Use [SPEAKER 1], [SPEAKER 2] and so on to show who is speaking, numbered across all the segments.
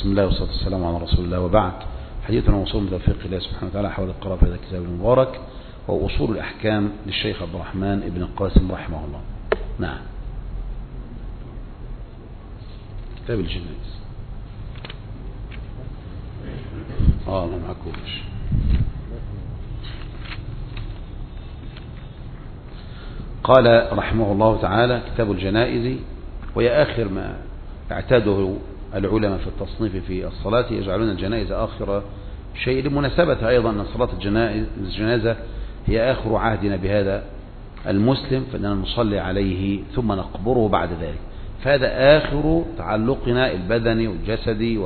[SPEAKER 1] بسم الله والصلاة والسلام على رسول الله، وبعد. حديثنا وصول من توفيق الله سبحانه وتعالى حول القراءة في هذا الكتاب المبارك وأصول الأحكام للشيخ عبد الرحمن ابن القاسم رحمه الله. نعم، كتاب الجنائز. ما معكوش. قال رحمه الله تعالى: كتاب الجنائز، وهي آخر ما اعتاده العلماء في التصنيف في الصلاة، يجعلون الجنائز آخر شيء، لمناسبة أيضا أن صلاة الجنازة هي آخر عهدنا بهذا المسلم، فإننا نصلي عليه ثم نقبره بعد ذلك، فهذا آخر تعلقنا البدني والجسدي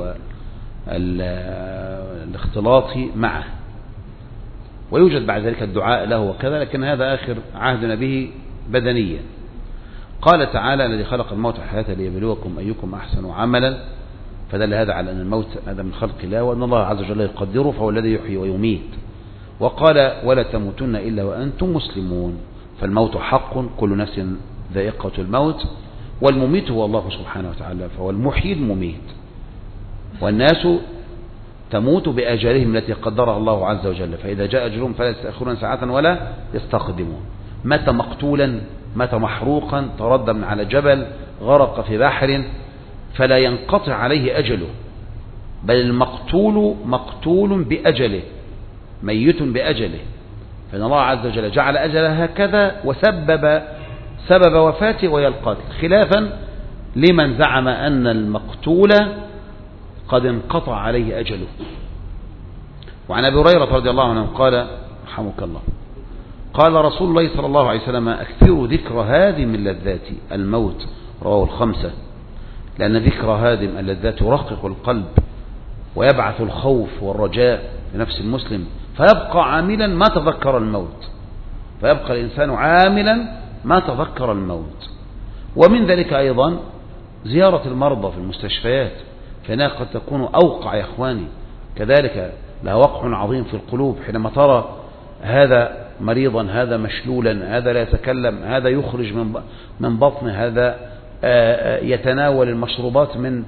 [SPEAKER 1] والاختلاطي معه، ويوجد بعد ذلك الدعاء له وكذا، لكن هذا آخر عهدنا به بدنيا. قال تعالى: الذي خلق الموت والحياة ليبلوكم أيكم أحسن عملا، فدل هذا على أن الموت هذا من خلق الله، وأن الله عز وجل يقدره، فهو الذي يحيي ويميت. وقال: ولا تموتن إلا وأنتم مسلمون، فالموت حق، كل نفس ذائقة الموت، والمميت هو الله سبحانه وتعالى، فهو المحيي المميت، والناس تموت بأجالهم التي قدرها الله عز وجل، فإذا جاء أجلهم فلا يستأخرون ساعة ولا يستقدمون. مات مقتولا، مات محروقا، تردى من على جبل، غرق في بحر، فلا ينقطع عليه أجله، بل المقتول مقتول بأجله، ميت بأجله، فإن الله عز وجل جعل أجله هكذا وسبب وفاته وهي القتل، خلافا لمن زعم أن المقتول قد انقطع عليه أجله. وعن أبي هريرة رضي الله عنه قال: رحمك الله، قال رسول الله صلى الله عليه وسلم: أكثروا ذكر هادم اللذات الموت، رواه الخمسة، لأن ذكر هادم اللذات يرقق القلب ويبعث الخوف والرجاء لنفس المسلم، فيبقى عاملا ما تذكر الموت، فيبقى الإنسان عاملا ما تذكر الموت. ومن ذلك أيضا زيارة المرضى في المستشفيات، فإنها قد تكون أوقع يا إخواني، كذلك لها وقع عظيم في القلوب، حينما ترى هذا مريضا، هذا مشلولا، هذا لا يتكلم، هذا يخرج من بطنه، هذا يتناول المشروبات من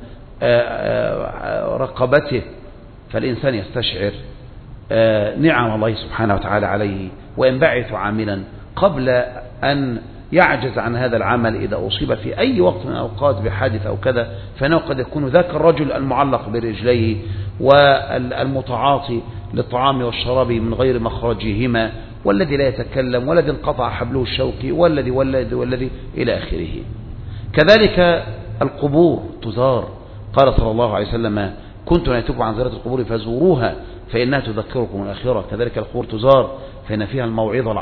[SPEAKER 1] رقبته، فالإنسان يستشعر نعم الله سبحانه وتعالى عليه، وينبعث عاملا قبل أن يعجز عن هذا العمل إذا أصيب في أي وقت من الأوقات بحادث أو كذا، فإنه قد يكون ذاك الرجل المعلق برجليه والمتعاطي للطعام والشراب من غير مخرجهما، والذي لا يتكلم، والذي انقطع حبله الشوكي، والذي إلى آخره. كذلك القبور تزار، قال صلى الله عليه وسلم: كنت نهيتكم عن زيارة القبور فزوروها فإنها تذكركم الآخرة. كذلك القبور تزار، فإن فيها الموعظة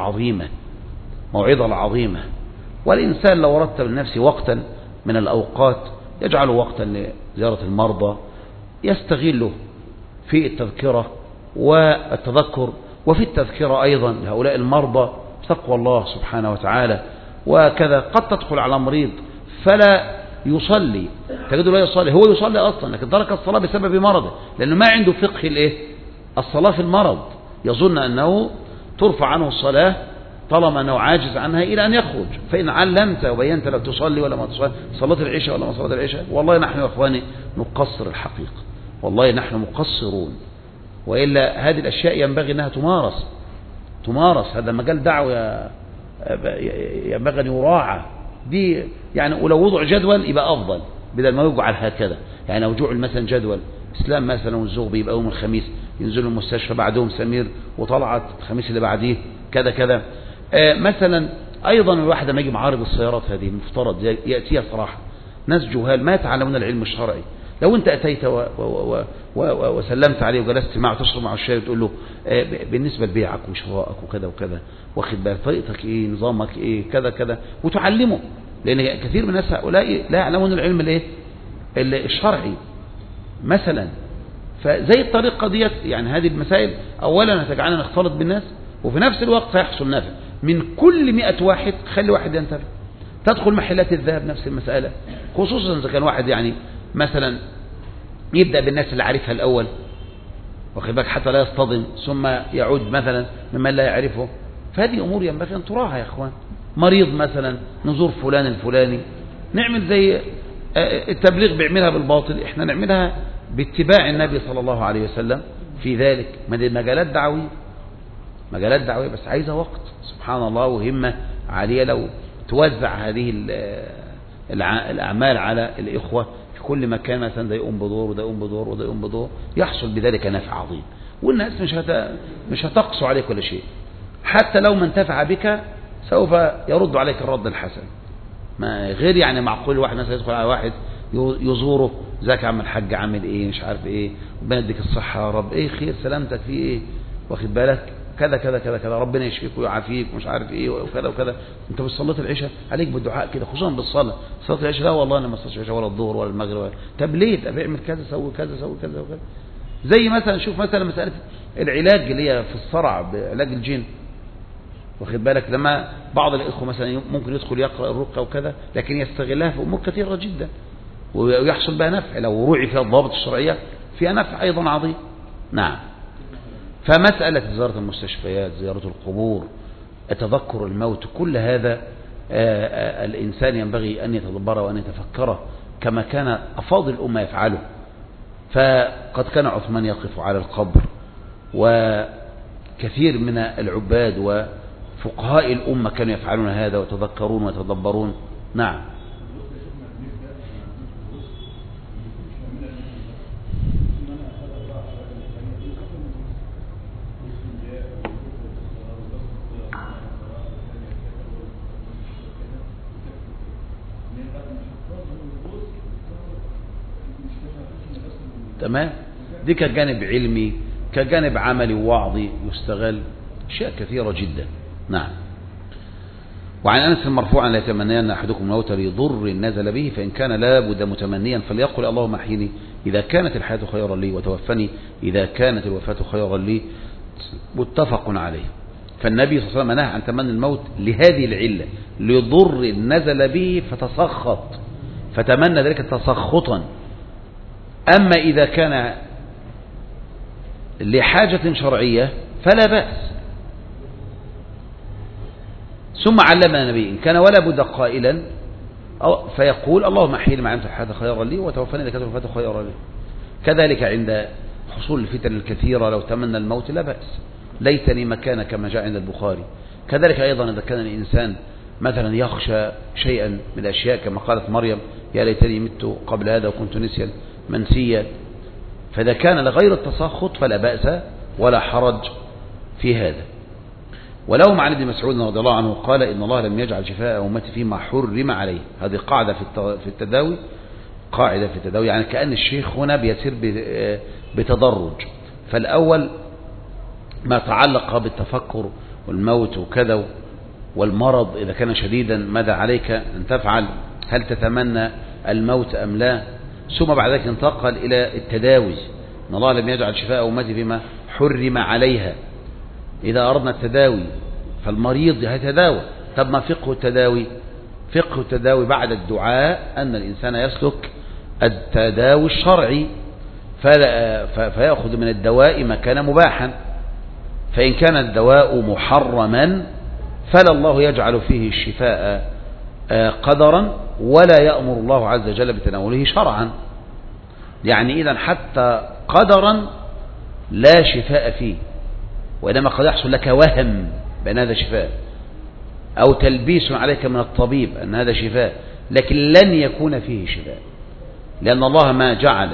[SPEAKER 1] العظيمة، والإنسان لو رتب لنفسه وقتا من الأوقات يجعل وقتا لزيارة المرضى، يستغله في التذكرة والتذكر، وفي التذكرة أيضا لهؤلاء المرضى تقوى الله سبحانه وتعالى. وكذا قد تدخل على مريض فلا يصلي، تجده لا يصلي، هو يصلي أصلا لكن ترك الصلاة بسبب مرضه، لأنه ما عنده فقه الصلاة في المرض، يظن أنه ترفع عنه الصلاة طالما أنه عاجز عنها إلى أن يخرج. فإن علمت وبينت لو تصلي ولا ما تصلي، صلاة العشاء ولا ما صلاة العشاء، والله نحن يا أخواني نقصر الحقيقة، والله نحن مقصرون، وإلا هذه الأشياء ينبغي أنها تمارس. هذا مجال دعوة ينبغي أن يراعى دي، يعني ولو وضع جدول يبقى أفضل بدل ما يجعل هكذا، يعني لو جعل مثلا جدول إسلام مثلا والزغبي يبقى يوم الخميس ينزلوا المستشفى، بعدهم سمير وطلعت الخميس اللي بعديه كذا مثلا. أيضا الواحد لما يجي معارض السيارات هذه المفترض يأتيها صراحة ناس جهال ما يتعلمون العلم الشرعي، لو أنت أتيت وسلمت عليه وجلست معه تشرب معه الشاي وتقول له بالنسبة لبيعك وشرائك وكذا وكذا، واخد بالك طريقتك إيه، نظامك إيه، كذا وتعلمه، لأن كثير من الناس هؤلاء لا يعلمون العلم الشرعي مثلا. فزي الطريقة ديت، يعني هذه المسائل أولا هتجعلنا نختلط بالناس، وفي نفس الوقت سيحصل نفع من كل 100 واحد، خلي واحد ينتفع. تدخل محلات الذهب نفس المسألة، خصوصا إذا كان واحد يعني مثلا يبدأ بالناس اللي عارفها الأول، واخد بالك، حتى لا يصطدم ثم يعود مثلا ممن لا يعرفه. فهذه أمور ينبغي أن تراعى يا أخوان. مريض مثلا نزور فلان الفلاني، نعمل زي التبليغ بيعملها بالباطل، احنا نعملها باتباع النبي صلى الله عليه وسلم في ذلك. ما دي مجالات دعوية، مجالات دعوية بس عايزة وقت، سبحان الله، وهمة عالية. لو توزع هذه الأعمال على الإخوة في كل مكان، مثلا ده يقوم بدور وده يقوم بدور وده يقوم بدور، يحصل بذلك نفع عظيم، والناس مش هتقسو عليك كل شيء. حتى لو ما انتفع بك سوف يرد عليك الرد الحسن. ما غير يعني معقول واحد مثلا يدخل على واحد يزوره، ازيك يا عم الحاج، عامل ايه، مش عارف ايه، ربنا يديك الصحة يا رب، ايه خير، سلامتك، في ايه، واخد بالك، كذا كذا كذا كذا، ربنا يشفيك ويعافيك، مش عارف ايه وكذا وكذا. انت مش صليت العشاء، عليك بالدعاء كده، خصوصا بالصلاه. صلاه العشاء لا والله انا ما صليتش العشاء ولا الظهر ولا المغرب ولا. طب ليه؟ طب اعمل كذا، سوي كذا، سوي كذا وكذا. زي مثلا شوف مثلا مساله العلاج اللي هي في الصرع بعلاج الجن، واخد بالك، لما بعض الاخوه مثلا ممكن يدخل يقرا الرقيه وكذا، لكن يستغلها في امور كثيره جدا ويحصل بها نفع لو رعي فيها الضوابط الشرعيه، فيها نفع ايضا عظيم. نعم. فمسألة زيارة المستشفيات، زيارة القبور، تذكر الموت، كل هذا الإنسان ينبغي أن يتدبره وأن يتفكره كما كان أفاضل الأمة يفعله. فقد كان عثمان يقف على القبر، وكثير من العباد وفقهاء الأمة كانوا يفعلون هذا ويتذكرون ويتدبرون. نعم. تمام. دي كجانب علمي، كجانب عملي ووعظي يستغل، أشياء كثيرة جدا. نعم. وعن أنس مرفوعا: لا يتمنين أحدكم الموت لضر نزل به، فإن كان لابد متمنيا فليقل اللهم احيني إذا كانت الحياة خيرا لي، وتوفني إذا كانت الوفاة خيرا لي. متفق عليه. فالنبي صلى الله عليه وسلم نهى عن تمني الموت لهذه العلة، لضر نزل به فتسخط، فتمنى ذلك تسخطا. أما إذا كان لحاجة شرعية فلا بأس. ثم علمنا النبي إن كان ولا بد قائلا فيقول اللهم احيني ما علمت الحياة خيرا لي، وتوفني إذا كانت الوفاة خيرا لي. كذلك عند حصول الفتن الكثيرة لو تمنى الموت لا بأس، ليتني مكانك كما جاء عند البخاري. كذلك أيضا إذا كان الإنسان مثلا يخشى شيئا من الأشياء كما قالت مريم: يا ليتني مت قبل هذا وكنت نسيا منسيا. فإذا كان لغير التسخط فلا بأس ولا حرج في هذا. ولهم عن ابن مسعود رضي الله عنه قال: إن الله لم يجعل شفاء أمتي فيما حرم عليه. هذه قاعدة في التداوي، قاعدة في التداوي، يعني كأن الشيخ هنا بيسير بتدرج. فالأول ما تعلق بالتفكر والموت وكذا والمرض إذا كان شديدا ماذا عليك أن تفعل، هل تتمنى الموت أم لا. ثم بعد ذلك انتقل إلى التداوي: إن الله لم يجعل شفاء أمتي فيما حرم عليها. إذا أردنا التداوي فالمريض يتداوى. طب ما فقه التداوي؟ فقه التداوي بعد الدعاء أن الإنسان يسلك التداوي الشرعي، فيأخذ من الدواء ما كان مباحا. فإن كان الدواء محرما فلا الله يجعل فيه الشفاء قدرا، ولا يأمر الله عز وجل بتناوله شرعا. يعني إذا حتى قدرا لا شفاء فيه، وإنما قد يحصل لك وهم بأن هذا شفاء، أو تلبيس عليك من الطبيب أن هذا شفاء، لكن لن يكون فيه شفاء، لأن الله ما جعل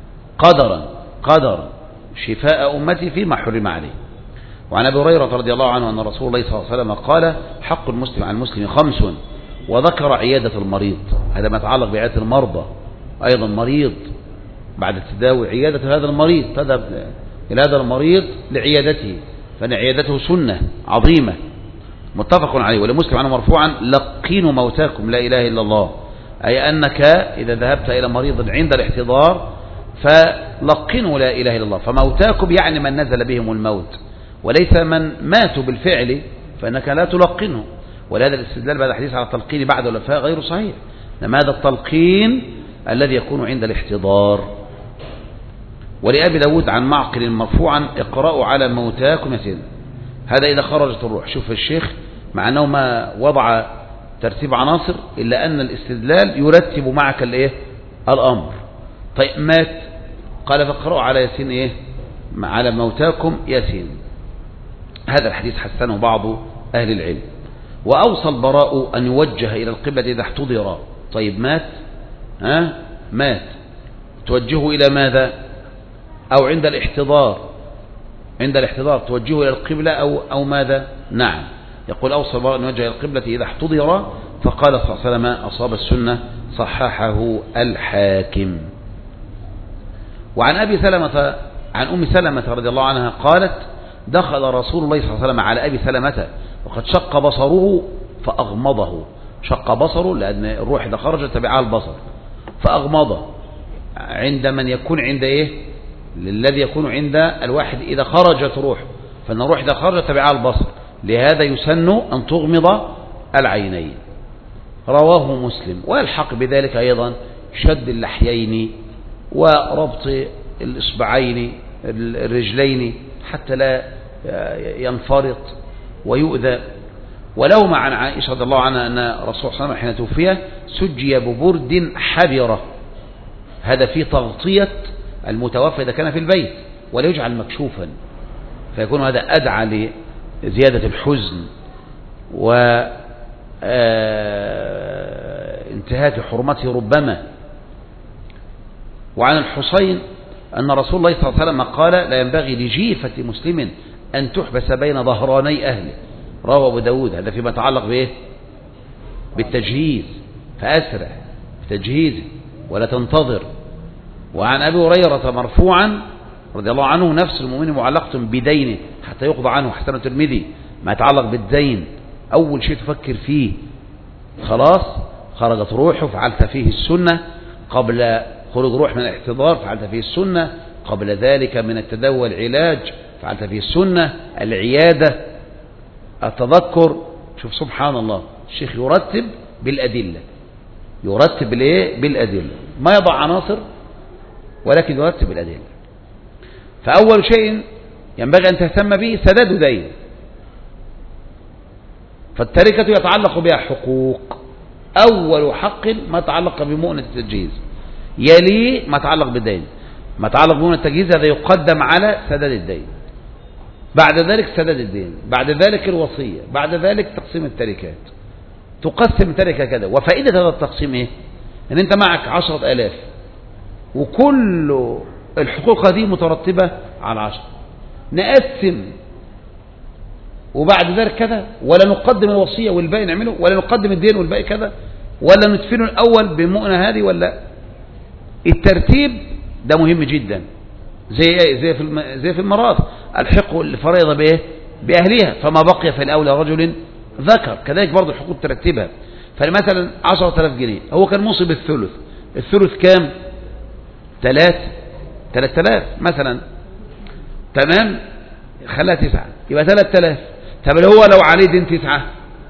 [SPEAKER 1] قدرا شفاء أمتي فيما حرم عليه. وعن أبي هريرة رضي الله عنه أن رسول الله صلى الله عليه وسلم قال: حق المسلم على المسلم 5، وذكر عيادة المريض. هذا ما يتعلق بعيادة المرضى، أيضا مريض بعد التداوي عيادة هذا المريض، تذهب إلى هذا المريض لعيادته، فإن عيادته سنة عظيمة. متفق عليه. ولمسلم عنه مرفوعا: لقينوا موتاكم لا إله إلا الله. أي أنك إذا ذهبت إلى مريض عند الاحتضار فلقنوا لا إله إلا الله. فموتاكم يعني من نزل بهم الموت، وليس من ماتوا بالفعل فإنك لا تلقنه. ولهذا الاستدلال بعد الحديث على التلقين بعد الوفاة غير صحيح، إنما هذا التلقين الذي يكون عند الاحتضار. ولأبي داود عن معقل مرفوعا: اقرأوا على موتاكم يا سيدنا. هذا إذا خرجت الروح. شوف الشيخ مع أنه ما وضع ترتيب عناصر إلا أن الاستدلال يرتب معك الأمر. طيب مات قال فاقرأوا على ياسين إيه؟ على موتاكم ياسين. هذا الحديث حسنه بعض أهل العلم. وأوصى البراء أن يوجه إلى القبلة إذا احتضر. طيب مات، مات، توجهه إلى ماذا؟ أو عند الاحتضار، عند الاحتضار توجهه إلى القبلة أو ماذا؟ نعم. يقول أوصى البراء أن يوجه إلى القبلة إذا احتضر، فقال صلى الله عليه وسلم أصاب السنة، صححه الحاكم. وعن أبي سلمة عن أم سلمة رضي الله عنها قالت دخل رسول الله صلى الله عليه وسلم على أبي سلمة وقد شق بصره فأغمضه. شق بصره لأن الروح إذا خرجت تبعها البصر، فأغمضه عند من يكون عند إيه؟ الذي يكون عند الواحد إذا خرجت روح، فإن الروح إذا خرجت تبعها البصر، لهذا يسن أن تغمض العينين. رواه مسلم. ويلحق بذلك أيضا شد اللحيين وربط الإصبعين الرجلين حتى لا ينفرط ويؤذى. ولهما عن عائشة رضي الله عنها أن رسول الله صلى الله عليه وسلم حين توفي سجي ببرد حبرة. هذا في تغطية المتوفى إذا كان في البيت، ولا يجعل مكشوفا، فيكون هذا أدعى لزيادة الحزن وانتهاك حرمته ربما. وعن الحسين أن رسول الله صلى الله عليه وسلم قال لا ينبغي لجيفة مسلم أن تحبس بين ظهراني أهله. رواه أبو داود. هذا فيما يتعلق بإيه؟ بالتجهيز، فأسرع في تجهيزه ولا تنتظر. وعن أبي هريرة مرفوعا رضي الله عنه نفس المؤمن معلقة بدينه حتى يقضى عنه. حسن الترمذي. ما يتعلق بالدين أول شيء تفكر فيه، خلاص خرجت روحه فعلت فيه السنة، قبل خروج روح من الاحتضار فعلت فيه السنة، قبل ذلك من التداوي والعلاج فعلت فيه السنة، العيادة، التذكر. شوف سبحان الله، الشيخ يرتب بالأدلة، يرتب بالايه؟ بالأدلة، ما يضع عناصر ولكن يرتب بالأدلة. فأول شيء ينبغي أن تهتم به سداد دين. فالتركة يتعلق بها حقوق. أول حق ما تعلق بمؤنة التجهيز، يلي ما تعلق بالدين. ما تعلق بمؤنة التجهيز هذا يقدم على سداد الدين، بعد ذلك سداد الدين، بعد ذلك الوصية، بعد ذلك تقسيم التركات. تقسم تركة كذا. وفائدة هذا التقسيم إيه؟ إن أنت معك 10,000 وكل الحقوق هذه مترتبة على 10. نقسم وبعد ذلك كذا، ولا نقدم الوصية والباقي نعمله، ولا نقدم الدين والباقي كذا، ولا ندفنه الأول بالمؤنة هذه، ولا الترتيب ده مهم جدا. زي في المرات الحق الفريضة بإيه؟ بأهلها، فما بقي فالأولى رجل ذكر. كذلك برضو الحقوق ترتبها. فمثلا 10,000 جنيه هو كان موصي بالثلث، الثلث كام؟ 3,000 مثلا، تمام، خلاها 9 يبقى 3,000. طب هو لو عليه دين 9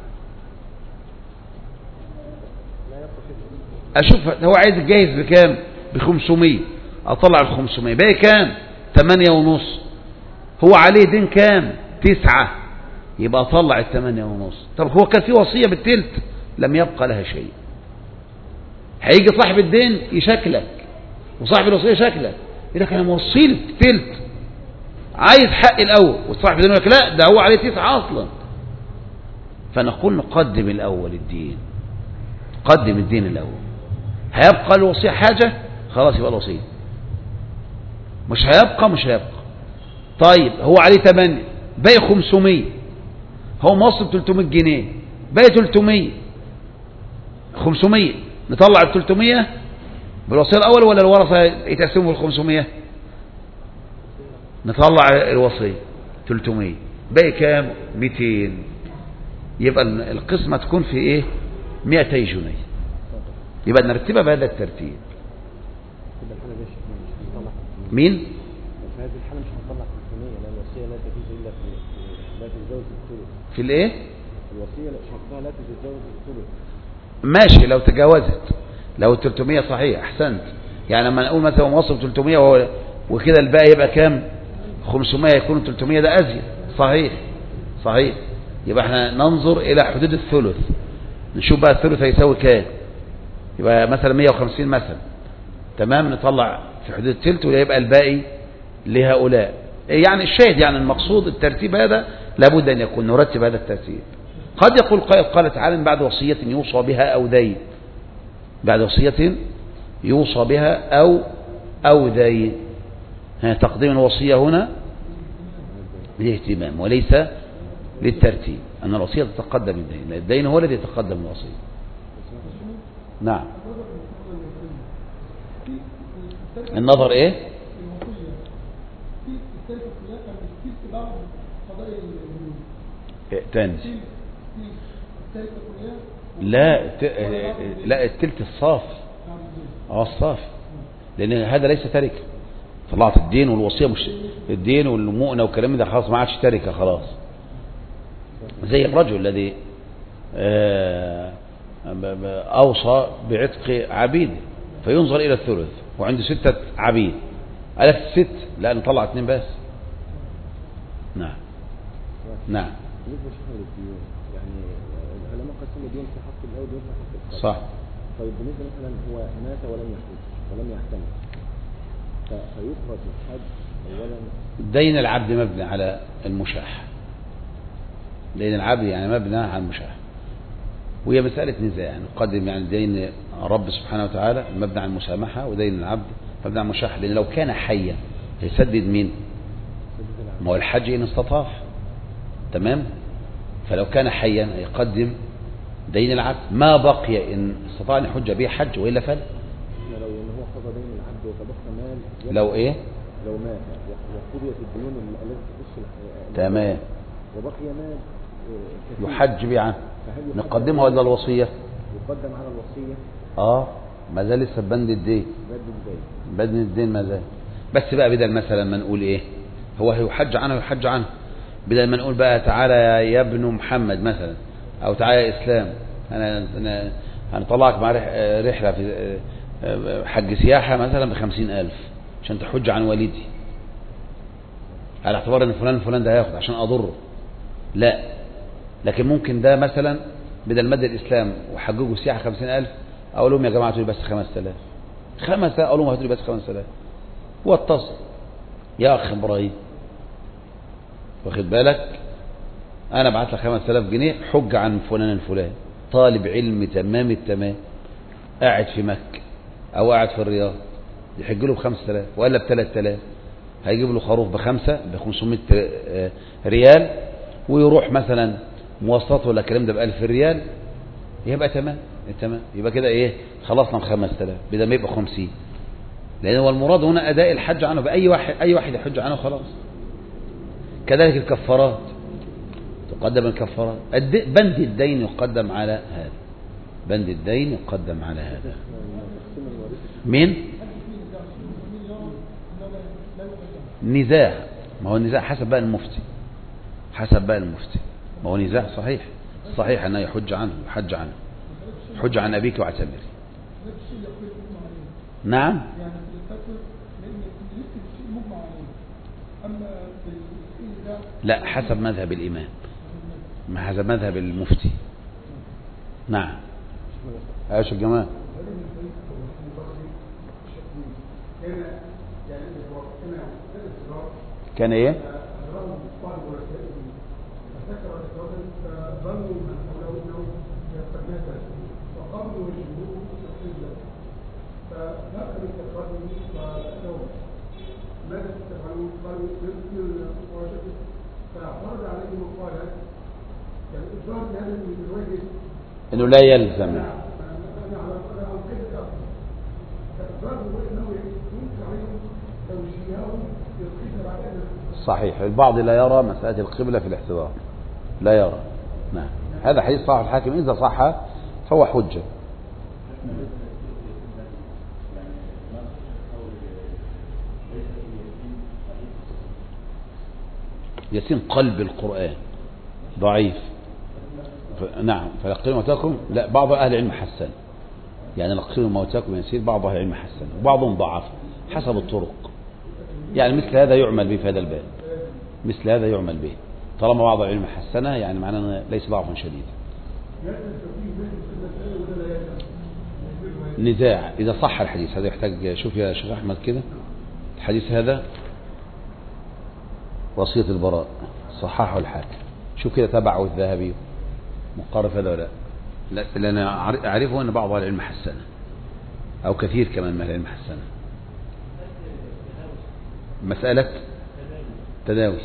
[SPEAKER 1] أشوف هو عايز الجاهز بكام؟ ب500. أطلع 500 باقي كام؟ 8.5. هو عليه دين كام؟ 9. يبقى أطلع 8.5. طب هو كان في وصية بالتلت لم يبقى لها شيء. هيجي صاحب الدين يشكلك وصاحب الوصية يشكلك، يقول لك أنا موصي لك تلت، عايز حق الأول، وصاحب الدين يقول لك لا ده هو عليه 9 أصلا. فنقول نقدم الأول الدين، قدم الدين الأول. هيبقى الوصية حاجة، خلاص يبقى الوصية. مش هيبقى. طيب هو عليه 8 باقي 500، هو موصل 300 جنيه باقي 300، 500 نطلع ال 300 بالوصية الأول ولا الورثة يتقسموا ال 500؟ نطلع الوصية 300 باقي كام؟ 200. يبقى القسمة تكون في ايه؟ 200 جنيه. يبقى نرتبها بهذا الترتيب. مين؟
[SPEAKER 2] في هذه الحالة مش هنطلع 500 لأن الوصية لا تجوز إلا لا تتجاوز الثلث.
[SPEAKER 1] في الايه؟
[SPEAKER 2] الوصية شرطها لا تتجاوز الثلث.
[SPEAKER 1] ماشي لو تجاوزت، لو 300 صحيح، أحسنت. يعني لما نقول مثلا موصل 300 وكده الباقي يبقى كام؟ 500، يكون 300 ده أزيد. صحيح. يبقى احنا ننظر إلى حدود الثلث، نشوف بقى الثلث هيساوي كام. يبقى مثلا 150 مثلا، تمام، نطلع في حدود الثلث ويبقى الباقي لهؤلاء. يعني الشاهد يعني المقصود الترتيب هذا لابد أن يكون نرتب هذا الترتيب. قد يقول قائل قال تعالى بعد وصية يوصى بها أو دين، بعد وصية يوصى بها أو دين، تقديم الوصية هنا للاهتمام وليس للترتيب، أن الوصية تتقدم الدين، الدين هو الذي يتقدم الوصية. نعم. النظر ايه؟ تاني. لا التلت الصافي. الصافي، لان هذا ليس تركه. طلعت الدين والوصية، مش الدين والمؤنة والكلام ده خلاص ما عادش تركه خلاص. زي الرجل الذي أوصى بعتق عبيد فينظر إلى الثلث وعنده 6 عبيد، ألف 6 لا نطلع 2 بس. نعم. نعم.
[SPEAKER 2] بالنسبة لشيخنا للديون، يعني العلماء قسموا الدين في حق الأول ودين في حق القلب.
[SPEAKER 1] صح.
[SPEAKER 2] طيب بالنسبة مثلا هو مات ولم يحج ولم يحتمل، فيخرج الحج أولا.
[SPEAKER 1] دين العبد مبني على المشاح، دين العبد يعني مبني على المشاح، وهي مسألة نزاع. نقدم يعني دين رب سبحانه وتعالى مبني على المسامحة، ودين العبد مبني على المشاح، لأن لو كان حيا هيسدد مين؟ ما هو الحج إن استطاع، تمام؟ فلو كان حيا هيقدم دين العبد، ما بقي إن استطاع أن يحج به حج، وإلا فلا.
[SPEAKER 2] لو إن هو قضى دين العبد وتبقى مال،
[SPEAKER 1] لو إيه؟
[SPEAKER 2] لو مات وقضيت الديون التي تخص
[SPEAKER 1] تمام،
[SPEAKER 2] وبقي مال
[SPEAKER 1] يحج به عنه، نقدمها ولا الوصية؟
[SPEAKER 2] يقدم على الوصية.
[SPEAKER 1] ما زال لسه بند الدين، بند الدين ما زال. بس بقى بدل مثلا ما نقول ايه هو هيحج عنه، بدل ما نقول بقى تعالى يا ابن محمد مثلا، او تعالى يا اسلام انا هنطلعك مع رحلة في حج سياحة مثلا ب50,000 عشان تحج عن والدي، على اعتبار ان فلان الفلان ده هياخد عشان اضره. لا، لكن ممكن ده مثلا بدل مد الاسلام وحججوا سياحة 50,000 اقول لهم يا جماعة هاتوا لي بس 5,000 اقول لهم هاتوا لي بس 5,000 واتصل يا اخ ابراهيم، واخد بالك، انا بعت لك 5,000 جنيه حج عن فلان الفلان، طالب علم تمام التمام قاعد في مكة او قاعد في الرياض، يحج له ب5,000 ولا ب3,000، هيجيب له خروف ب500 ريال، ويروح مثلا مواصلات ولا الكلام ده ب1000 ريال، يبقى تمام. يبقى كده ايه، خلصنا ب5,000 بدل ما يبقى 50، لان هو المراد هنا اداء الحج عنه باي واحد يحج عنه خلاص. كذلك الكفارات تقدم، الكفارات بند الدين يقدم على هذا، بند الدين يقدم على هذا. مين؟ نزاع، ما هو النزاع حسب بقى المفتي، ما هو نزاع صحيح أنه يحج عنه، حج عن أبيك واعتمري. نعم. لا، حسب مذهب الإمام، حسب مذهب المفتي. نعم. ايش الجماعة؟ كان ايه؟ انه لا يلزم. صحيح، البعض لا يرى مسألة القبلة في الاحتضار، لا يرى. نعم، هذا حديث صحيح الحاكم، إذا صح فهو حجة. يسين قلب القرآن ضعيف. نعم، فلقيوا موتاكم، لا، بعض أهل العلم حسن، يعني لقيوا موتاكم يسير، بعض أهل العلم حسن وبعضهم ضعف حسب الطرق. يعني مثل هذا يعمل به في هذا الباب، مثل هذا يعمل به طالما بعض العلم حسنه، يعني معناه أنه ليس ضعفا شديدا. نزاع إذا صح الحديث، هذا يحتاج، شوف يا شيخ أحمد كده. الحديث هذا وصية البراء صححه الحاكم. شوف كده تبعه الذهبي مقارف هذا ولا لا؟ اللي أنا أعرفه أن بعض العلم حسنه أو كثير كمان من العلم حسنه. مسألة تداوي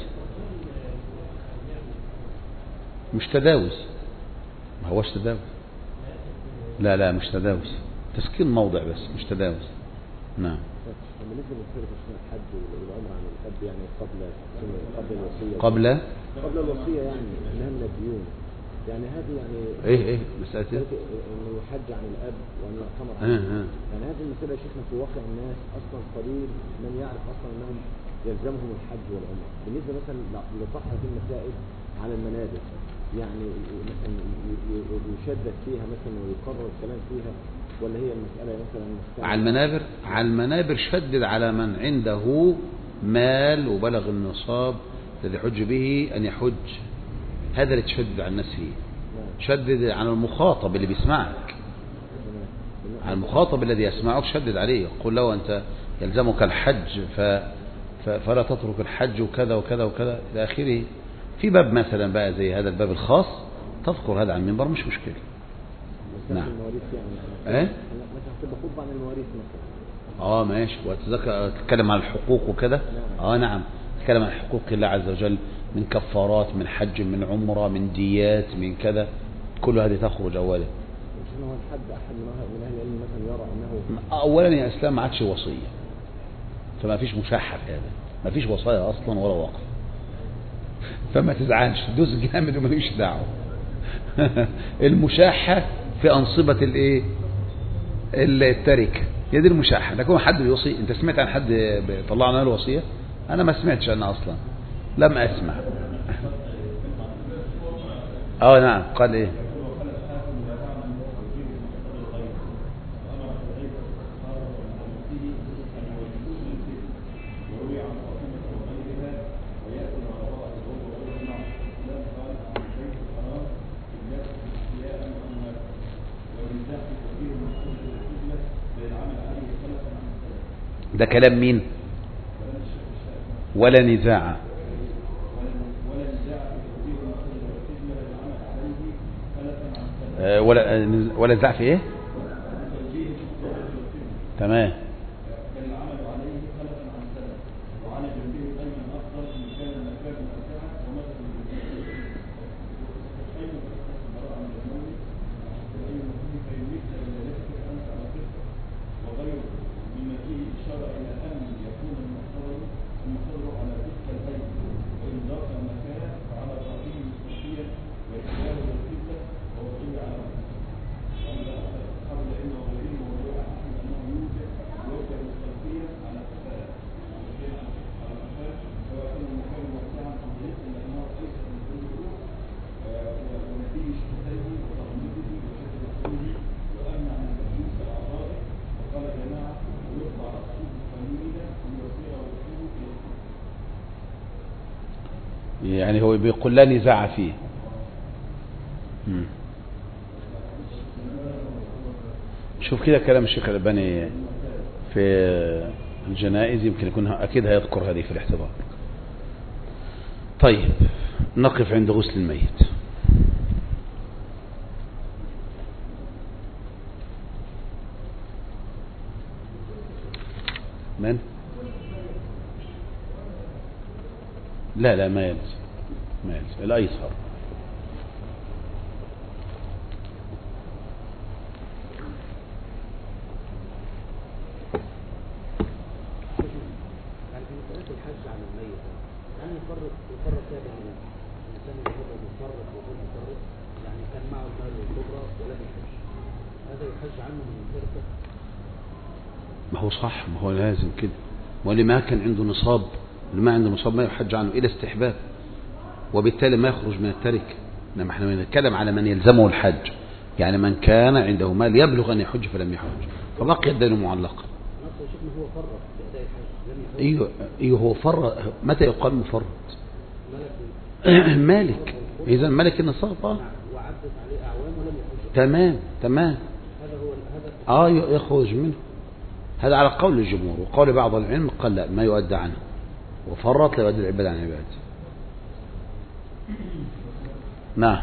[SPEAKER 1] مش تداوي، ما هوش تداوي، لا لا مش تداوي، تسكين موضع بس مش تداوي. نعم.
[SPEAKER 2] بالنسبة للفرق عشان الحج والعمرة عن الأب يعني قبل الوصية قبل الوصية يعني أنها من الديون، يعني هذه يعني
[SPEAKER 1] إيه مسألة
[SPEAKER 2] إنه يحج عن الأب وأن يعتمر يعني هذه المسألة يا شيخنا في واقع الناس أصلا قليل من يعرف أصلا أنهم يلزمهم الحج والعمرة. بالنسبة مثلا لطرح هذه المسائل على المنابر، يعني مثلا يشدد فيها مثلا ويقرر الكلام فيها، ولا هي المسألة مثلا
[SPEAKER 1] على المنابر شدد على من عنده مال وبلغ النصاب الذي يحج به أن يحج، هذا اللي تشدد على الناس فيه. شدد على المخاطب اللي بيسمعك، على المخاطب الذي يسمعك شدد عليه، قل له أنت يلزمك الحج فلا تترك الحج وكذا وكذا وكذا إلى آخره. في باب مثلا بقى زي هذا الباب الخاص تذكر هذا عن المنبر مش مشكلة. نعم.
[SPEAKER 2] مثلا تبقى خطبة عن المواريث مثلا.
[SPEAKER 1] ماشي. وتتكلم عن الحقوق وكذا. نعم. تتكلم عن حقوق الله عز وجل من كفارات، من حج، من عمرة، من ديات، من كذا، كل هذه تخرج أولا.
[SPEAKER 2] مش هو الحد أحد من أهل العلم مثلا يرى أنه
[SPEAKER 1] أولا يا إسلام ما عادش وصية، فما فيش مشاحة في هذا، ما فيش وصايا أصلا ولا وقف، فما تزعلش دوس جامد وماليش دعوة. المشاحة في أنصبة التركة، هي دي المشاحة. لكن حد بيوصي، أنت سمعت عن حد طلعنا له وصية؟ أنا ما سمعتش أنا أصلا، لم أسمع. نعم. قال إيه؟ ده كلام مين؟ ولا نزاع. ولا نزاع في ايه؟ تمام. يعني هو بيقول لا نزاع فيه. شوف كده كلام الشيخ الألباني في الجنائز، يمكن يكون أكيد هيذكر هذه في الاحتضار. طيب نقف عند غسل الميت. من؟ لا ما يلزم، الأيسر. ما هو صح، ما هو لازم كده. واللي ما كان عنده نصاب، اللي ما عنده نصاب ما يحج عنه إلى استحباب، وبالتالي ما يخرج من التركة. إنما احنا بنتكلم على من يلزمه الحج، يعني من كان عنده مال يبلغ أن يحج فلم يحج، فبقي الدين معلقا. ايوه هو فرط. متى يقال مفرط؟ مالك، إذا مالك النصاب.
[SPEAKER 2] وعدت عليه أعوام ولم يحج.
[SPEAKER 1] تمام.
[SPEAKER 2] هذا هو
[SPEAKER 1] يخرج منه. هذا على قول الجمهور، وقول بعض العلم قال لا ما يؤدى عنه، وفرط لا يؤدي العباد عن عباد. نعم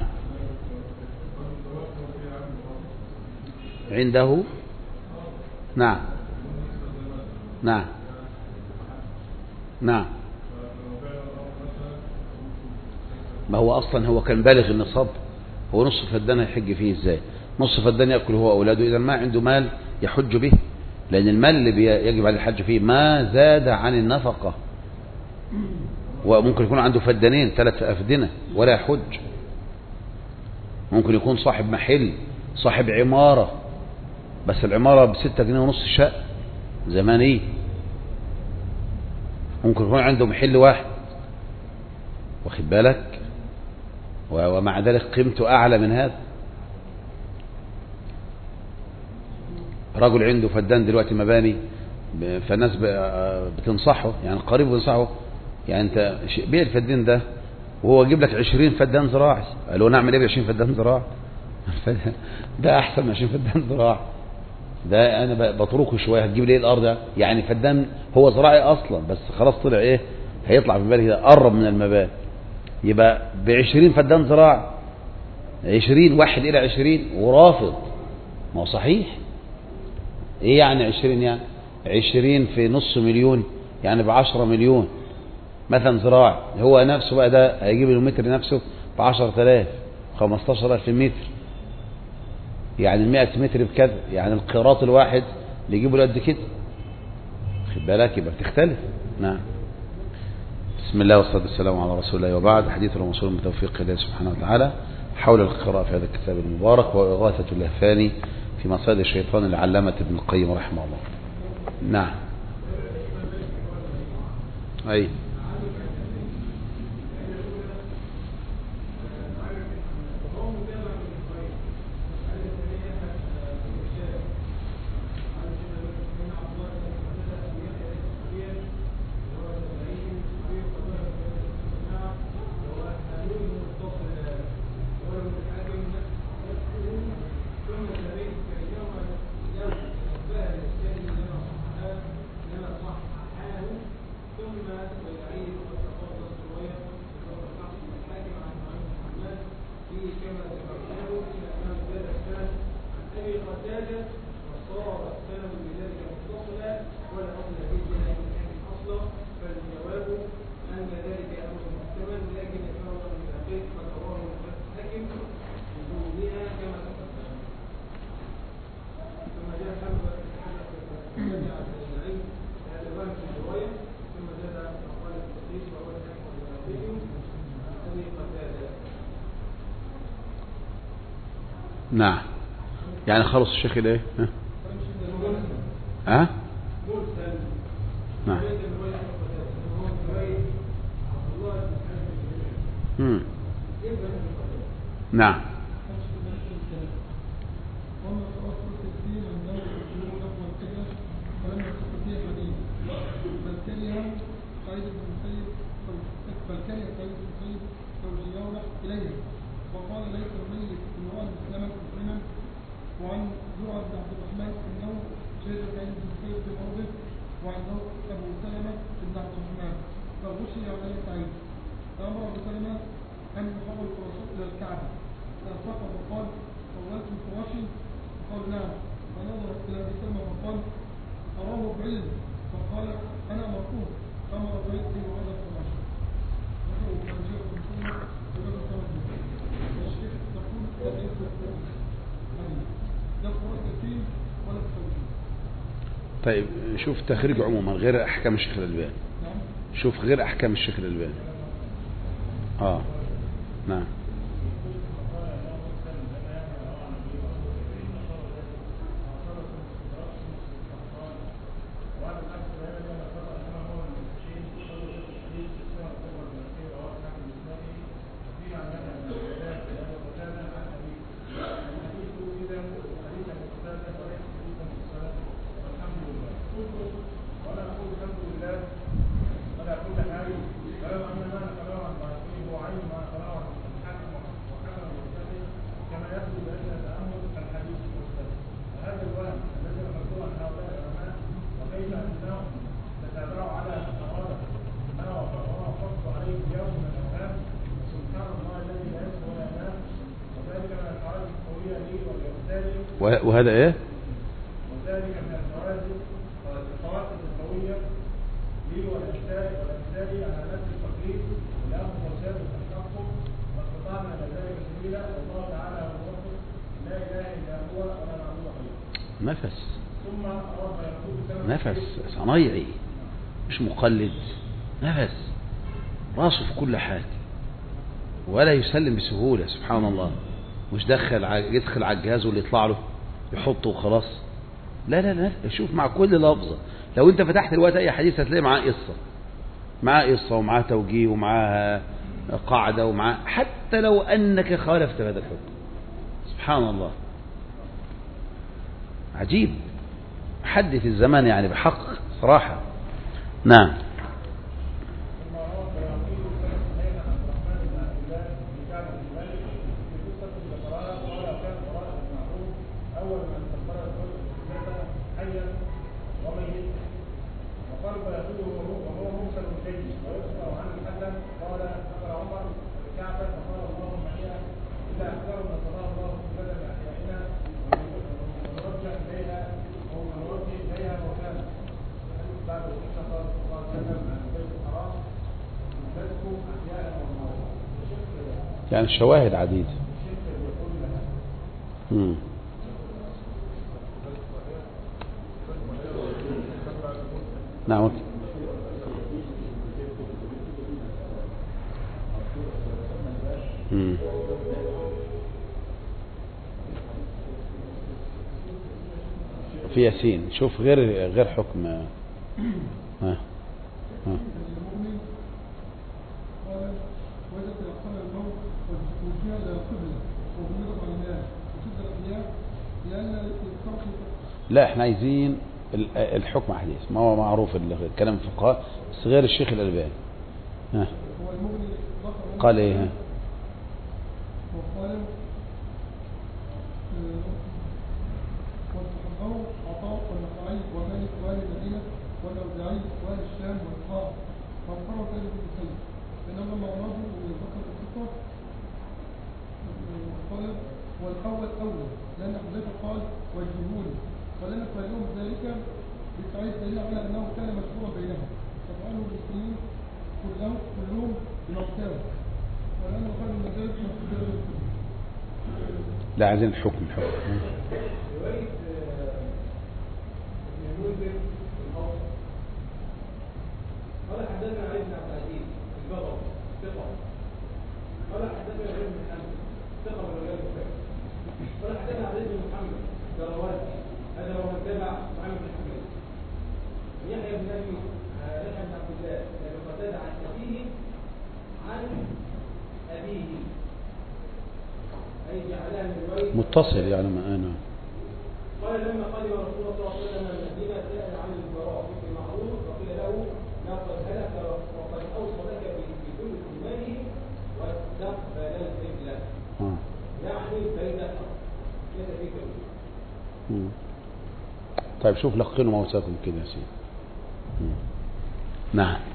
[SPEAKER 1] عنده. نعم نعم نعم. ما هو أصلا هو كان بالغ النصاب، هو نص فدان يحج فيه ازاي؟ نص فدان يأكل هو أولاده، إذا ما عنده مال يحج به، لأن المال اللي يجب على الحج فيه ما زاد عن النفقة. وممكن يكون عنده فدانين 3 أفدنة ولا يحج. ممكن يكون صاحب محل، صاحب عمارة، بس العمارة ب6 جنيه ونص شقة زمانية. ممكن يكون عنده محل واحد، واخد بالك، ومع ذلك قيمته أعلى من هذا. رجل عنده فدان دلوقتي مباني، فالناس بتنصحه، يعني قريب بينصحه، يعني انت بيع الفدان ده وهو يجيب لك 20 فدان زراعي. قال له نعمل ايه ب20 فدان زراعي؟ ده احسن من 20 فدان زراعي، ده انا بتركه شويه، هتجيب لي ايه الارض ده؟ يعني فدان هو زراعي اصلا، بس خلاص طلع ايه، هيطلع في بالك كده قرب من المباني، يبقى ب20 فدان زراعي، 20 واحد الى 20 ورافض. ما هو صحيح، ايه يعني 20؟ يعني 20 في نص مليون، يعني ب10 مليون مثلا زراعي. هو نفسه بقى ده هيجيب المتر نفسه ب10,000 15,000 متر، يعني 100 متر بكذا، يعني القيراط الواحد اللي يجيبه له قد كده، خد بالك، يبقى بتختلف. نعم. بسم الله والصلاة والسلام على رسول الله، وبعد. حديث الموصول من توفيق الله سبحانه وتعالى حول القراءة في هذا الكتاب المبارك، وإغاثة اللهفاني في مصائد الشيطان لعلامة ابن القيم رحمه الله. نعم. أي نعم. يعني خلص الشيخ الايه؟ ها؟ نعم. نعم.
[SPEAKER 3] وقال ليس الميت امرأ مسلما مسلما. وعن زرعة بن عبد الرحمن انه شهد سعيد بن مسيب في مرضه، وعنده ابو سلمة بن عبد الرحمن فغشي عليه سعيد، فامر ابو سلمة ان يحول فرشه الى الكعبة، فانصفه وقال حولتم فراشي؟ فقال نعم. فنظر الى ابي سلمة فقال اراه بعلم، فقال انا مرفوض. امر سعيد ان يغير فراشي.
[SPEAKER 1] طيب شوف تخريج عموما غير احكام الشيخ الألباني. شوف غير احكام الشيخ الألباني. نعم. وهذا ايه؟
[SPEAKER 3] وذلك من القواعد القوية لي والأمثال على نفس التقليد والأمر والشاب والتحقق واستطعنا إلى ذلك سبيلا والله تعالى هو الموفق لا إله إلا هو ولا معبود غيره.
[SPEAKER 1] نفس
[SPEAKER 3] ثم رب يقول
[SPEAKER 1] نفس صنايعي مش مقلد، نفس راسه في كل حاجة ولا يسلم بسهولة. سبحان الله. مش يدخل على الجهاز واللي يطلع له يحطه وخلاص. لا لا لا، شوف مع كل لفظة. لو انت فتحت الوقت اي حديث هتلاقي معاه قصة ومعاه توجيه ومعاه قاعدة ومعاه، حتى لو انك خالفت هذا الحكم. سبحان الله، عجيب. حدث الزمان يعني بحق صراحة. نعم. يعني الشواهد عديدة. نعم. في ياسين شوف غير حكم. ها لا، احنا عايزين الحكم حديث، ما هو معروف الكلام الفقهاء، بس غير الشيخ الألباني. ها قال ايه؟ ها
[SPEAKER 3] والفقهاء عطاء والنخعي ومالك وآل المدينة والأوزاعي وآل الشام والطاء وانفرد ذلك بالسلم، إنما معناه من البقرة الفقه قال والأول أول، لأن حذيفة قال وجهوني، ولأن قائلهم ذلك بالتعيد دليل على أنه كان مشهورا بينهم ففعله المسلمين كلهم بمقتاله، ولأن قال من ذلك مقتاله.
[SPEAKER 1] لا، عايزين الحكم.
[SPEAKER 3] رواية ابن المنذر الأوسط قال حدثنا علي بن عبد العزيز البغوي ثقة، قال حدثنا علي بن محمد ثقة من رجال البخاري، قال حدثنا علي بن محمد دروازي هذا هو من تبع محمد بن حميد، يحيى بن عبد الله لأنه قتاد عن أبيه عن أبيه أي جعلها من رواية
[SPEAKER 1] متصل يعني ما أنا.
[SPEAKER 3] قال لما قدم رسول الله صلى الله عليه وسلم المدينة سأل عن البراء في المعروف فقيل له لقد هلك وقد أوصى لك بكل ماله واستقبل القبلة يعني بين ليس في كبير.
[SPEAKER 1] طيب شوف لقنوا موتاكم كده يا سيدي. نعم.